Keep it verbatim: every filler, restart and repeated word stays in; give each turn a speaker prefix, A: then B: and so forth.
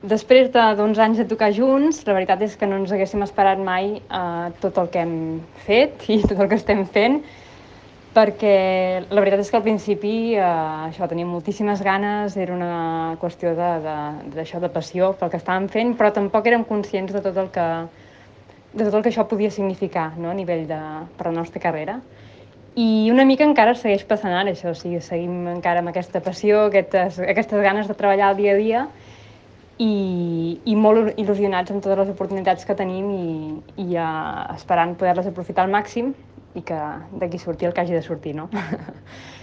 A: després d'uns anys de tocar junts, la veritat és que no ens haguéssim esperat mai eh, tot el que hem fet i tot el que estem fent, perquè la veritat és que al principi eh, això, teníem moltíssimes ganes, era una qüestió d'això, de, de, de passió pel que estàvem fent, però tampoc érem conscients de tot el que, de tot el que això podia significar, no?, a nivell de, per la nostra carrera. I una mica encara segueix passant ara, això, o sigui, seguim encara amb aquesta passió, aquestes, aquestes ganes de treballar el dia a dia i, i molt il·lusionats amb totes les oportunitats que tenim i, i ja esperant poder-les aprofitar al màxim i que d'aquí surti el que hagi de sortir, no?